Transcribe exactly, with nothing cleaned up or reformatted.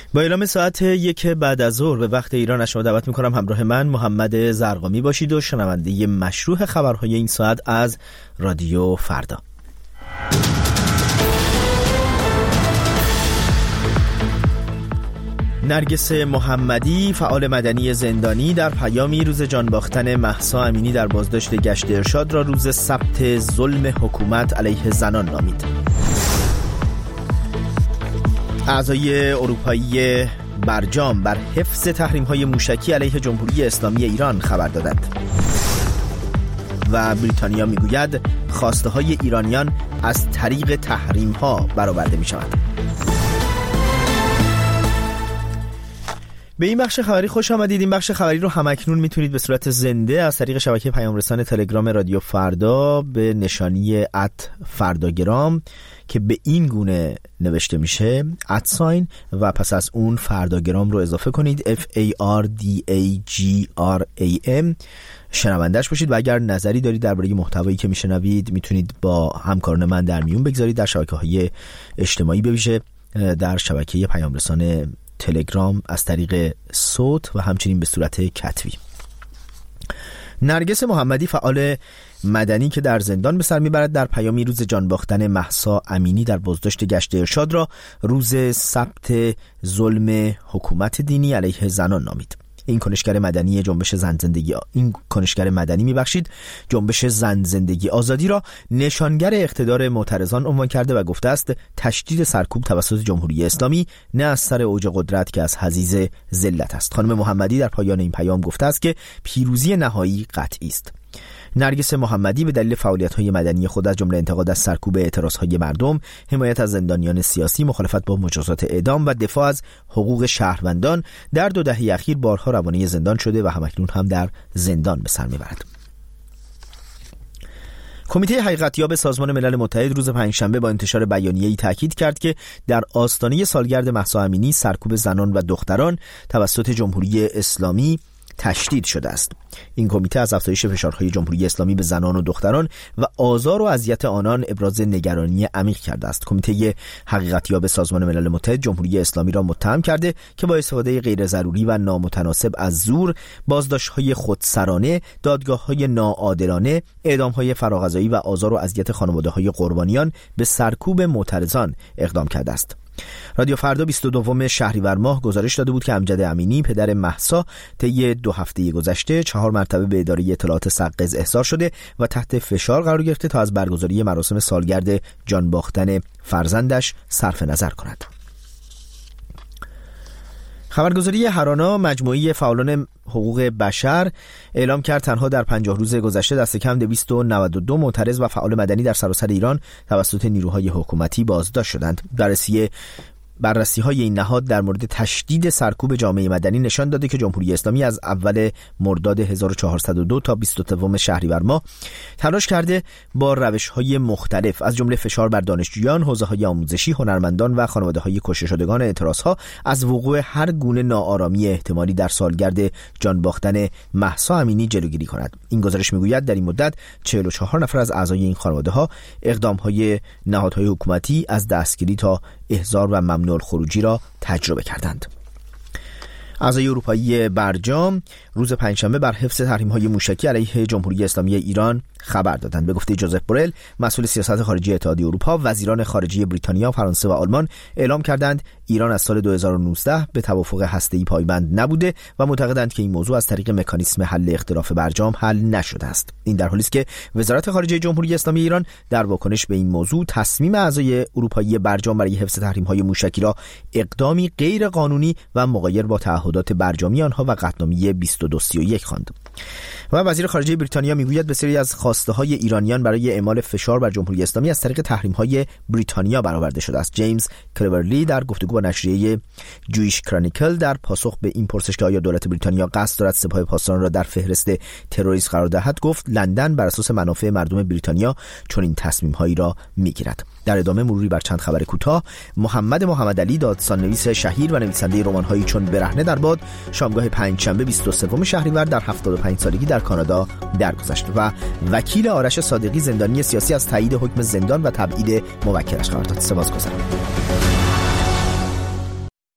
با اعلام ساعت یک بعد از ظهر به وقت ایران از شما دعوت میکنم همراه من محمد زرقامی باشید و شنونده مشروع خبرهای این ساعت از رادیو فردا. نرگس محمدی، فعال مدنی زندانی، در پیامی روز جان باختن مهسا امینی در بازداشت گشت ارشاد را روز ثبت ظلم حکومت علیه زنان نامید. اعضای اروپایی برجام بر حفظ تحریم‌های موشکی علیه جمهوری اسلامی ایران خبر دادند. و بریتانیا میگوید خواسته‌های ایرانیان از طریق تحریم‌ها برآورده می‌شود. به این بخش خبری خوش آمدید. این بخش خبری رو همکنون میتونید به صورت زنده از طریق شبکه پیام رسان تلگرام رادیو فردا به نشانی ات فرداگرام که به این گونه نوشته میشه ادساین و پس از اون فرداگرام رو اضافه کنید اف ای آر دی ای جی آر ای ام شنوندهش باشید و اگر نظری دارید درباره محتوایی که میشنوید میتونید با همکاران من در میون بگذارید در شبکه‌های اجتماعی، به ویژه در شبکه پیام رسان تلگرام از طریق صوت و همچنین به صورت کتبی. نرگس محمدی، فعال مدنی که در زندان به سر میبرد، در پیامی روز جان باختن مهسا امینی در بازداشت گشت ارشاد را روز ثبت ظلم حکومت دینی علیه زنان نامید. این کنشگر مدنی جنبش زن زندگی این کنشگر مدنی میبخشید جنبش زن زندگی آزادی را نشانگر اقتدار معترضان عنوان کرده و گفته است تشدید سرکوب توسط جمهوری اسلامی نه از سر اوج قدرت که از حضیض ذلت است. خانم محمدی در پایان این پیام گفته است که پیروزی نهایی قطعی است. نرگس محمدی به دلیل فعالیت‌های مدنی خود از جمله انتقاد از سرکوب اعتراض‌های مردم، حمایت از زندانیان سیاسی، مخالفت با مجازات اعدام و دفاع از حقوق شهروندان در دو دهه اخیر بارها روانه زندان شده و همکنون هم در زندان به سر می‌برد. کمیته حقیقتیاب سازمان ملل متحد روز پنجشنبه با انتشار بیانیه‌ای تاکید کرد که در آستانه سالگرد مهسا امینی سرکوب زنان و دختران توسط جمهوری اسلامی تشدید شده است. این کمیته از افزایش فشارهای جمهوری اسلامی به زنان و دختران و آزار و اذیت آنان ابراز نگرانی عمیق کرده است. کمیته حقیقتیاب سازمان ملل متحد جمهوری اسلامی را متهم کرده که با استفاده غیر ضروری و نامتناسب از زور، بازداشت‌های خودسرانه، دادگاه‌های ناعادلانه، اعدام‌های فراغذایی و آزار و اذیت خانواده‌های قربانیان به سرکوب معترضان اقدام کرده است. رادیو فردا بیست و دوم شهریور ماه گزارش داده بود که امجد امینی، پدر مهسا، طی دو هفته گذشته چهار مرتبه به اداره اطلاعات سقز احضار شده و تحت فشار قرار گرفته تا از برگزاری مراسم سالگرد جان باختن فرزندش صرف نظر کند. خبرگزاری هرانا، مجموعه فعالان حقوق بشر، اعلام کرد تنها در پنجاه روز گذشته دست کم دویست و نود و دو معترض و فعال مدنی در سراسر ایران توسط نیروهای حکومتی بازداشت شدند. بررسی بررسی های این نهاد در مورد تشدید سرکوب جامعه مدنی نشان داده که جمهوری اسلامی از اول مرداد هزار و چهارصد و دو تا بیست و سوم شهریور ماه تلاش کرده با روش های مختلف از جمله فشار بر دانشجویان، حوزه های آموزشی، هنرمندان و خانواده های کشته شدگان اعتراض ها از وقوع هر گونه ناآرامی احتمالی در سالگرد جان باختن مهسا امینی جلوگیری کند. این گزارش میگوید در این مدت چهل و چهار نفر از اعضای این خانواده ها اقدام های نهادهای حکومتی از دستگیری تا احضار و ممنوع الخروجی را تجربه کردند. اعضای اروپایی برجام روز پنجشنبه بر حفظ تحریم‌های موشکی علیه جمهوری اسلامی ایران خبر دادند. به گفته جوزف بورل، مسئول سیاست خارجی اتحادیه اروپا، وزیران خارجه بریتانیا، فرانسه و آلمان اعلام کردند ایران از سال دو هزار و نوزده به توافق هسته‌ای پایبند نبوده و معتقدند که این موضوع از طریق مکانیسم حل اختلاف برجام حل نشده است. این در حالی است که وزارت خارجه جمهوری اسلامی ایران در واکنش به این موضوع تصمیم اعضای اروپایی برجام برای حفظ تحریم‌های موشکی را اقدامی غیر قانونی و مغایر با تعهدات برجامی آنها و قطعنامه بیست و دو سی و یک خواند. و وزیر خارجه بریتانیا میگوید بسیاری از خواسته‌های ایرانیان برای اعمال فشار بر جمهوری اسلامی از طریق تحریم‌های بریتانیا برآورده شده است. جیمز کلورلی در گفتگو با نشریه جویش کرونیکل در پاسخ به این پرسش که آیا دولت بریتانیا قصد دارد سپاه پاسداران را در فهرست تروریست قرار دهد، گفت لندن بر اساس منافع مردم بریتانیا چنین تصمیم‌هایی را می‌گیرد. در ادامه مروری بر چند خبر کوتاه. محمد محمدعلی، داستان‌نویس شهیر و نویسنده رمان‌هایی چون برهنه در باد، شامگاه پنجشنبه بیست و سوم شهریور در هفتاد و پنج سالگی در کانادا درگذشت و وکیل آرش صادقی، زندانی سیاسی، از تایید حکم زندان و تبعید موکلش قرار داد. سپاسگزارم.